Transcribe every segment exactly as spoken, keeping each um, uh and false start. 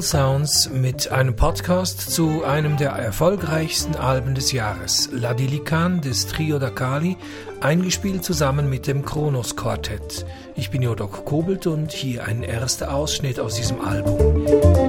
Cool Sounds mit einem Podcast zu einem der erfolgreichsten Alben des Jahres, La Dilican des Trio da Cali, eingespielt zusammen mit dem Kronos Quartett. Ich bin Jodok Kobelt und hier ein erster Ausschnitt aus diesem Album.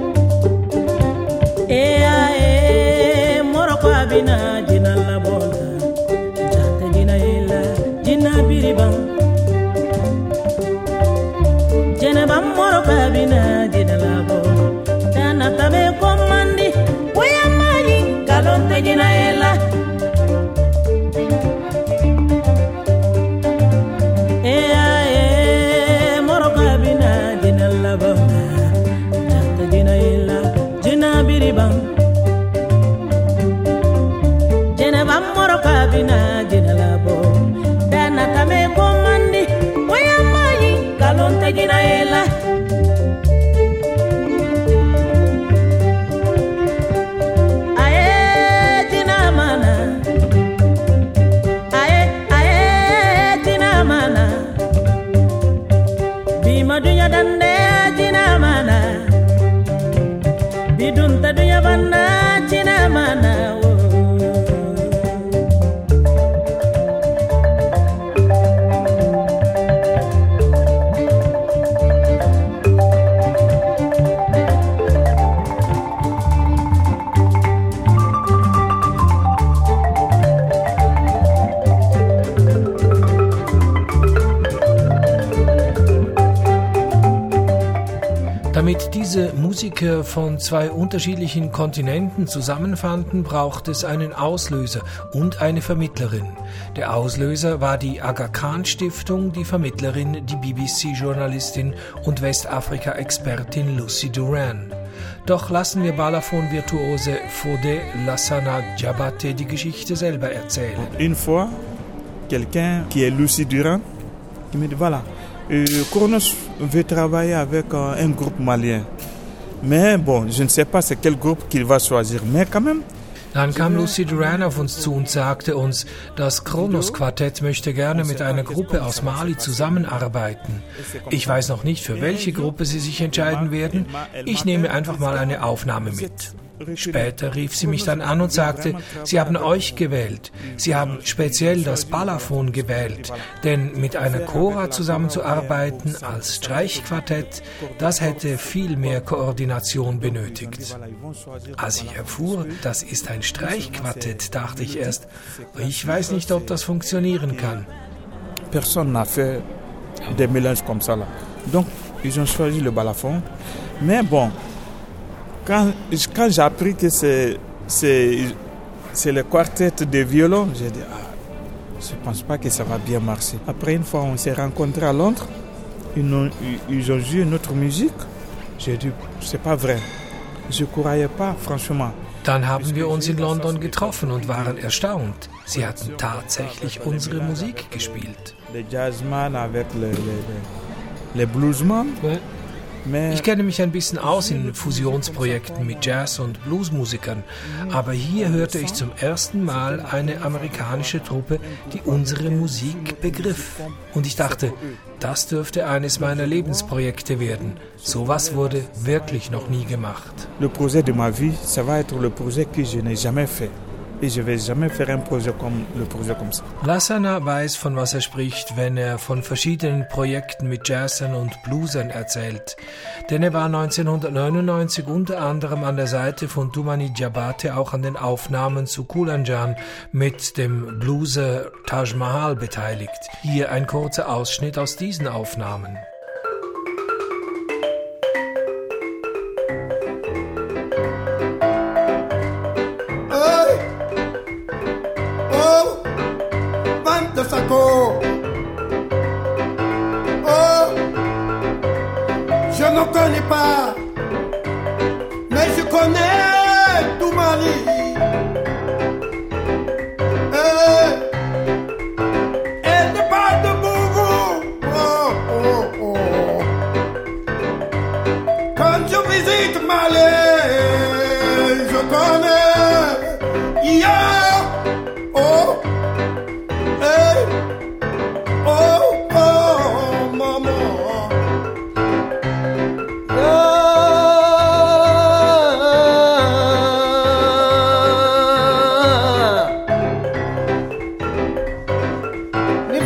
Damit diese Musiker von zwei unterschiedlichen Kontinenten zusammenfanden, braucht es einen Auslöser und eine Vermittlerin. Der Auslöser war die Aga Khan Stiftung, die Vermittlerin die B B C-Journalistin und Westafrika-Expertin Lucy Duran. Doch lassen wir Balafon-Virtuose Fodé Lassana Diabaté die Geschichte selber erzählen. Une fois, quelqu'un qui est Lucy Duran, qui me dit voilà, Euh, Kronos veut travailler avec euh, un groupe malien. Mais bon, je ne sais pas c'est quel groupe qu'il va choisir. Mais quand même. Dann kam Lucy Duran auf uns zu und sagte uns, das Kronos Quartett möchte gerne mit einer Gruppe aus Mali zusammenarbeiten. Ich weiß noch nicht, für welche Gruppe sie sich entscheiden werden. Ich nehme einfach mal eine Aufnahme mit. Später rief sie mich dann an und sagte, sie haben euch gewählt. Sie haben speziell das Balafon gewählt. Denn mit einer Chora zusammenzuarbeiten als Streichquartett, das hätte viel mehr Koordination benötigt. Als ich erfuhr, das ist ein Streichquartett, dachte ich erst, ich weiß nicht, ob das funktionieren kann. Personne n'a fait des mélanges comme ça là. Donc, ils ont choisi le balafon. Mais bon, Quand, quand j'ai appris que c'est, c'est, c'est le quartet de violon, j'ai dit, ah, je ne pense pas que ça va bien marcher. Après, une fois, on s'est rencontrés à Londres, ils ont, ils ont joué notre musique. J'ai dit, c'est pas vrai. Je ne croyais pas, franchement. Dann haben wir uns in London getroffen und waren erstaunt. Sie hatten tatsächlich unsere Musik gespielt. Les jazzman avec les, les, les bluesman. Ouais. Ich kenne mich ein bisschen aus in Fusionsprojekten mit Jazz- und Bluesmusikern, aber hier hörte ich zum ersten Mal eine amerikanische Truppe, die unsere Musik begriff. Und ich dachte, das dürfte eines meiner Lebensprojekte werden. Sowas wurde wirklich noch nie gemacht. Le projet de ma vie, ça va être le projet que je n'ai jamais fait. Et je vais jamais faire un projet comme le projet comme ça. Lassana weiß, von was er spricht, wenn er von verschiedenen Projekten mit Jazzern und Bluesern erzählt. Denn er war neunzehnhundertneunundneunzig unter anderem an der Seite von Toumani Diabaté auch an den Aufnahmen zu Kulanjan mit dem Blueser Taj Mahal beteiligt. Hier ein kurzer Ausschnitt aus diesen Aufnahmen. Oh, je ne connais pas, mais je connais Toumani. Eh, elle n'est pas de Bougou. Oh, oh, oh. Quand je visite Mali, je connais. Yeah. Oh. Oh, oh, maman. Oh.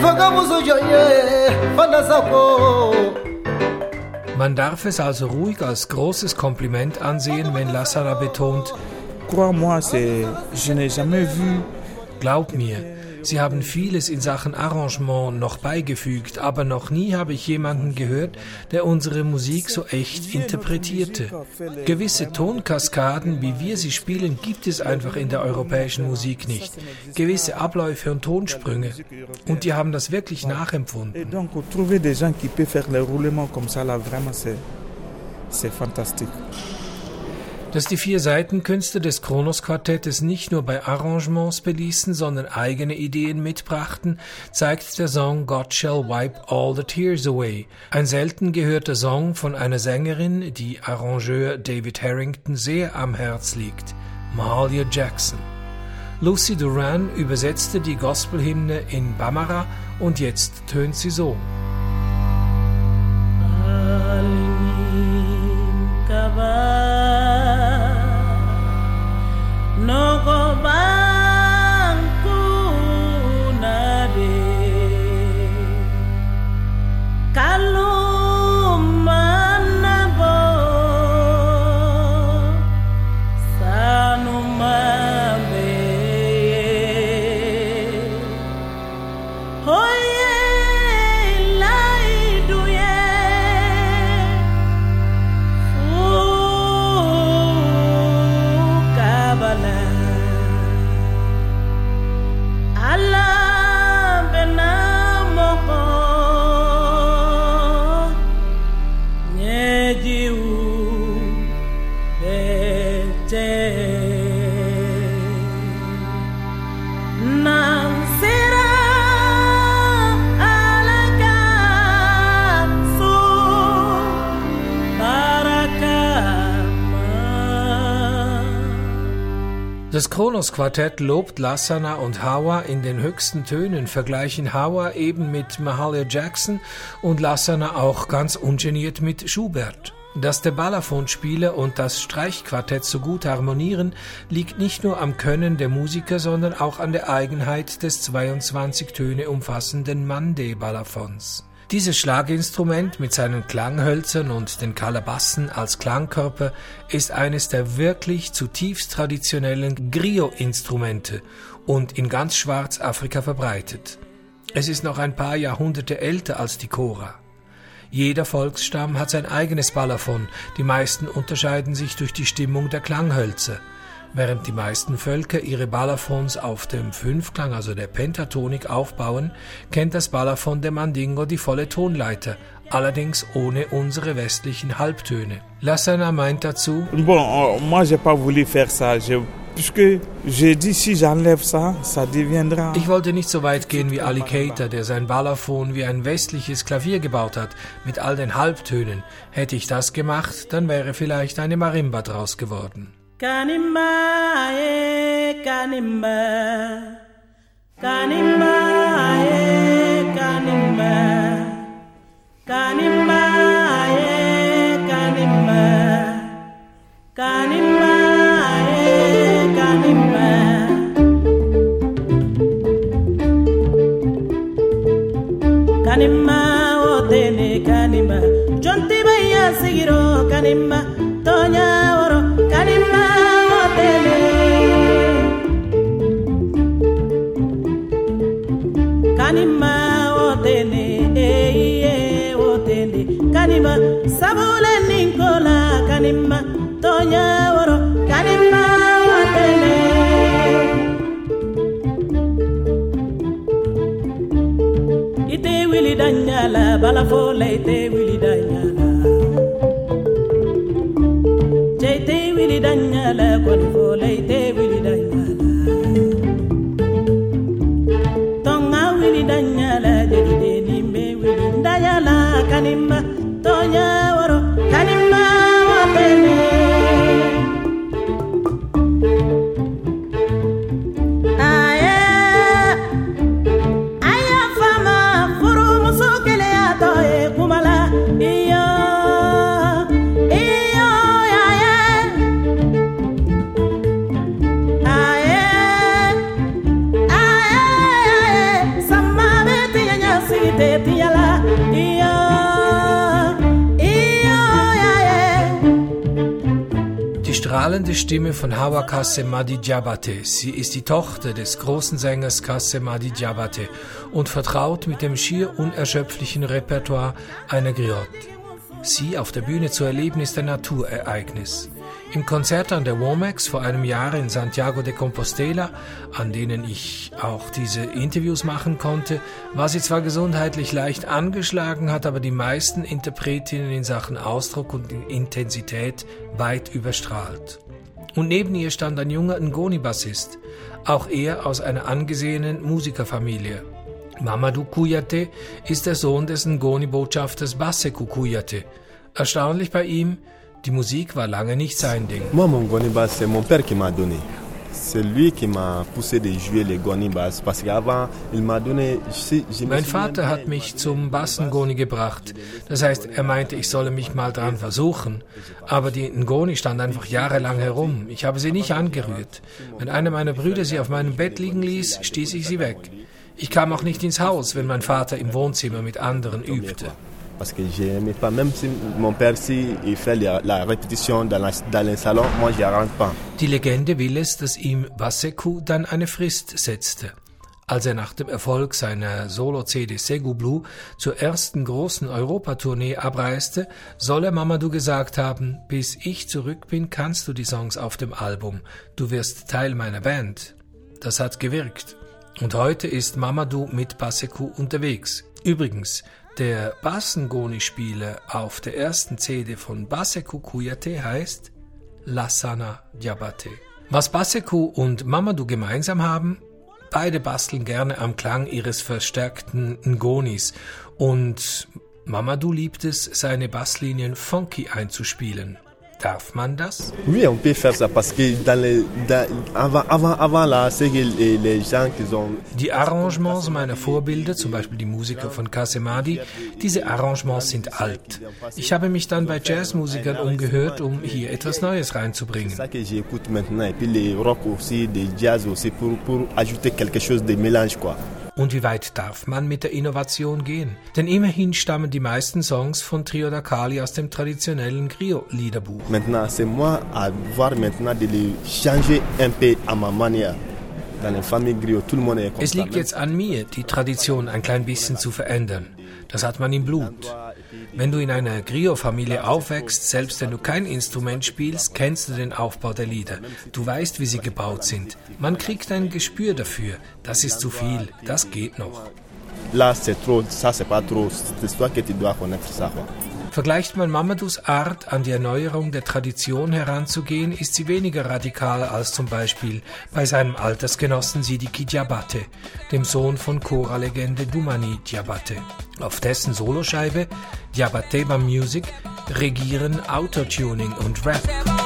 Man darf es also ruhig als großes Kompliment ansehen, wenn Lassana betont: Crois-moi, c'est, je n'ai jamais vu. Glaub mir, sie haben vieles in Sachen Arrangement noch beigefügt, aber noch nie habe ich jemanden gehört, der unsere Musik so echt interpretierte. Gewisse Tonkaskaden, wie wir sie spielen, gibt es einfach in der europäischen Musik nicht. Gewisse Abläufe und Tonsprünge. Und die haben das wirklich nachempfunden. Et donc, trouver des gens qui peuvent faire les roulements comme ça, là, vraiment, c'est, c'est fantastique. Dass die vier Saitenkünstler des Kronos-Quartettes nicht nur bei Arrangements beließen, sondern eigene Ideen mitbrachten, zeigt der Song God Shall Wipe All the Tears Away. Ein selten gehörter Song von einer Sängerin, die Arrangeur David Harrington sehr am Herz liegt, Mahalia Jackson. Lucy Duran übersetzte die Gospelhymne in Bambara und jetzt tönt sie so. No go banku nade kalumanabo sanumabe hoye laiduye ukabala Das Kronos-Quartett lobt Lassana und Hawa in den höchsten Tönen, vergleichen Hawa eben mit Mahalia Jackson und Lassana auch ganz ungeniert mit Schubert. Dass der Balafonspieler und das Streichquartett so gut harmonieren, liegt nicht nur am Können der Musiker, sondern auch an der Eigenheit des zweiundzwanzig Töne umfassenden Mande-Balafons. Dieses Schlaginstrument mit seinen Klanghölzern und den Kalabassen als Klangkörper ist eines der wirklich zutiefst traditionellen Griot-Instrumente und in ganz Schwarzafrika verbreitet. Es ist noch ein paar Jahrhunderte älter als die Kora. Jeder Volksstamm hat sein eigenes Balafon, die meisten unterscheiden sich durch die Stimmung der Klanghölzer. Während die meisten Völker ihre Balafons auf dem Fünfklang, also der Pentatonik, aufbauen, kennt das Balafon der Mandingo die volle Tonleiter, allerdings ohne unsere westlichen Halbtöne. Lassana meint dazu: Bon, moi j'ai pas voulu faire ça, je, puisque j'ai dit si j'enlève ça, ça deviendra. Ich wollte nicht so weit gehen wie Ali Keita, der sein Balafon wie ein westliches Klavier gebaut hat, mit all den Halbtönen. Hätte ich das gemacht, dann wäre vielleicht eine Marimba draus geworden. Kanimba, eh, kanimba, kanimba, eh, kanimba, kanimba, eh, kanimba, kanimba, eh, kanimba. Kanimba, otene, kanimba, jonti baya sigiro, kanimba, tonya oro, kanimba. Kanima otene, eh, otene, kanima sabule ninkola, kanima tonya oro, kanima otene. Ite wili danyala, balafola ite wili danyala. Jete wili danyala, kwanifola ite wili danyala. Danyala dedi dedi me wili danyala kanimba tonya woro kanimba wapene aye aya fama furu musukele atoe kumala iyo iyo aye aye aye Sama schallende Stimme von Hawa Kassemadi Diabaté. Sie ist die Tochter des großen Sängers Kassemadi Diabaté und vertraut mit dem schier unerschöpflichen Repertoire einer Griotte. Sie auf der Bühne zu erleben, ist ein Naturereignis. Im Konzert an der Womex vor einem Jahr in Santiago de Compostela, an denen ich auch diese Interviews machen konnte, war sie zwar gesundheitlich leicht angeschlagen, hat aber die meisten Interpretinnen in Sachen Ausdruck und Intensität weit überstrahlt. Und neben ihr stand ein junger Ngoni-Bassist, auch er aus einer angesehenen Musikerfamilie. Mamadou Kouyaté ist der Sohn des Ngoni-Botschafters Bassekou Kouyaté. Erstaunlich bei ihm, die Musik war lange nicht sein Ding. Moi, mon Ngoni Bass, c'est mon père qui m'a donné. C'est lui qui m'a poussé de jouer les Ngoni Bass, parce qu'avant, il m'a donné. Mein Vater hat mich zum Bassen-Ngoni gebracht. Das heißt, er meinte, ich solle mich mal dran versuchen. Aber die Ngoni stand einfach jahrelang herum. Ich habe sie nicht angerührt. Wenn einer meiner Brüder sie auf meinem Bett liegen ließ, stieß ich sie weg. Ich kam auch nicht ins Haus, wenn mein Vater im Wohnzimmer mit anderen übte. Parce que je n'aimais pas, même si mon père si il fait la, la répétition dans, la, dans le salon, moi je rentre pas. Die Legende will es, dass ihm Bassekou dann eine Frist setzte. Als er nach dem Erfolg seiner Solo-C D Ségou Blue zur ersten großen Europatournee abreiste, soll er Mamadou gesagt haben, bis ich zurück bin, kannst du die Songs auf dem Album. Du wirst Teil meiner Band. Das hat gewirkt. Und heute ist Mamadou mit Bassekou unterwegs. Übrigens, der Bassen-Ngoni-Spieler auf der ersten C D von Bassekou Kouyaté heißt Lassana Diabaté. Was Bassekou und Mamadou gemeinsam haben? Beide basteln gerne am Klang ihres verstärkten Ngonis und Mamadou liebt es, seine Basslinien funky einzuspielen. Darf man das? Oui, on peut faire ça parce que dans les, dans, avant, avant, avant là, c'est que les, les gens qui ont. Die Arrangements meiner Vorbilder, zum Beispiel die Musiker von Kassemadi, diese Arrangements sind alt. Ich habe mich dann bei Jazzmusikern umgehört, um hier etwas Neues reinzubringen. C'est ça que j'écoute maintenant et puis les rock aussi, des jazz aussi pour pour ajouter quelque chose de mélange quoi. Und wie weit darf man mit der Innovation gehen? Denn immerhin stammen die meisten Songs von Trio da Cali aus dem traditionellen Griot-Liederbuch. Maintenant, c'est moi à voir maintenant de les changer un peu à ma manière. Dans les familles Griot, tout le monde est comme ça. Es liegt jetzt an mir, die Tradition ein klein bisschen zu verändern. Das hat man im Blut. Wenn du in einer Griot-Familie aufwächst, selbst wenn du kein Instrument spielst, kennst du den Aufbau der Lieder. Du weißt, wie sie gebaut sind. Man kriegt ein Gespür dafür. Das ist zu viel, das geht noch. Là, c'est trop, ça c'est pas trop. C'est toi que tu dois connaître ça. Vergleicht man Mamadous Art, an die Erneuerung der Tradition heranzugehen, ist sie weniger radikal als zum Beispiel bei seinem Altersgenossen Sidiki Diabaté, dem Sohn von Chora-Legende Doumani Diabaté. Auf dessen Soloscheibe Diabaté Bam Music regieren Autotuning und Rap.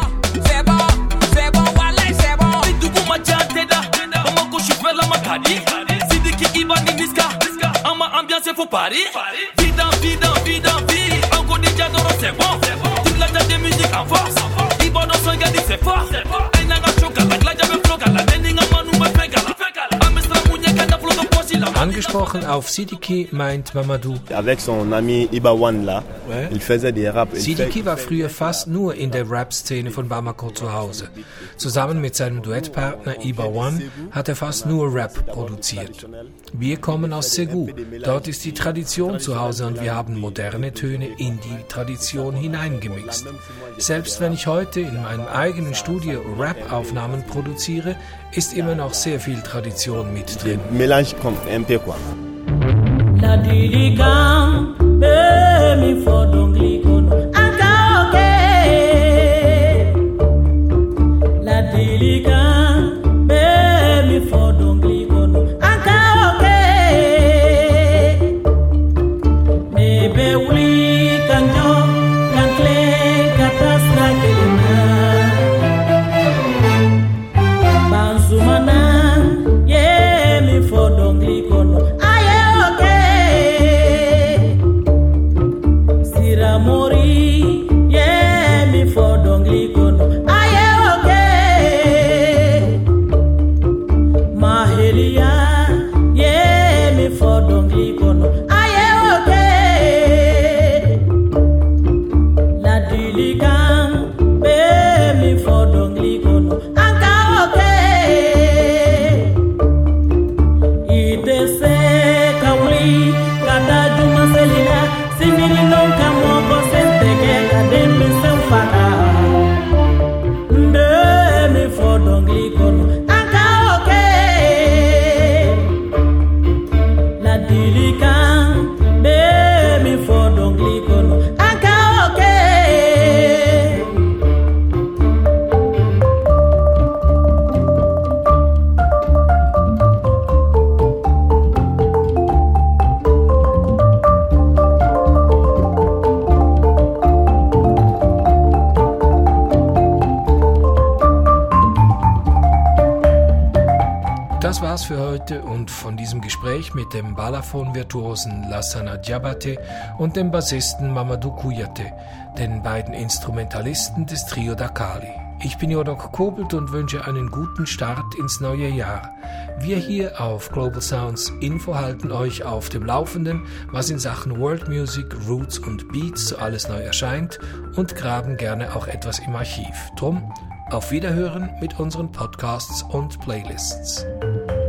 Angesprochen auf Sidiki meint Mamadou. Avec son ami Iba One là, ouais. Il faisait des rap. Sidiki war früher fast nur in der Rap-Szene von Bamako zu Hause. Zusammen mit seinem Duettpartner Iba One hat er fast nur Rap produziert. Wir kommen aus Ségou. Dort ist die Tradition zu Hause und wir haben moderne Töne in die Tradition hineingemixt. Selbst wenn ich heute in meinem eigenen Studio Rap-Aufnahmen produziere, ist immer noch sehr viel Tradition mit drin. Mélange comme un peu quoi. La diligam be mi fodongli kono akaoke. La diligam be mi fodongli kono akaoke. Me be uli kanjo kankle katasna kelina. Banzumana ye mi fodongli kono. ladilikan be mi fɔ dɔnkili kɔnɔ an ka o kɛ. Das war's für heute und von diesem Gespräch mit dem Balafon-Virtuosen Lassana Diabaté und dem Bassisten Mamadou Kouyaté, den beiden Instrumentalisten des Trio Dakali. Ich bin Jodok Kobelt und wünsche einen guten Start ins neue Jahr. Wir hier auf Global Sounds Info halten euch auf dem Laufenden, was in Sachen World Music, Roots und Beats so alles neu erscheint und graben gerne auch etwas im Archiv. Drum auf Wiederhören mit unseren Podcasts und Playlists.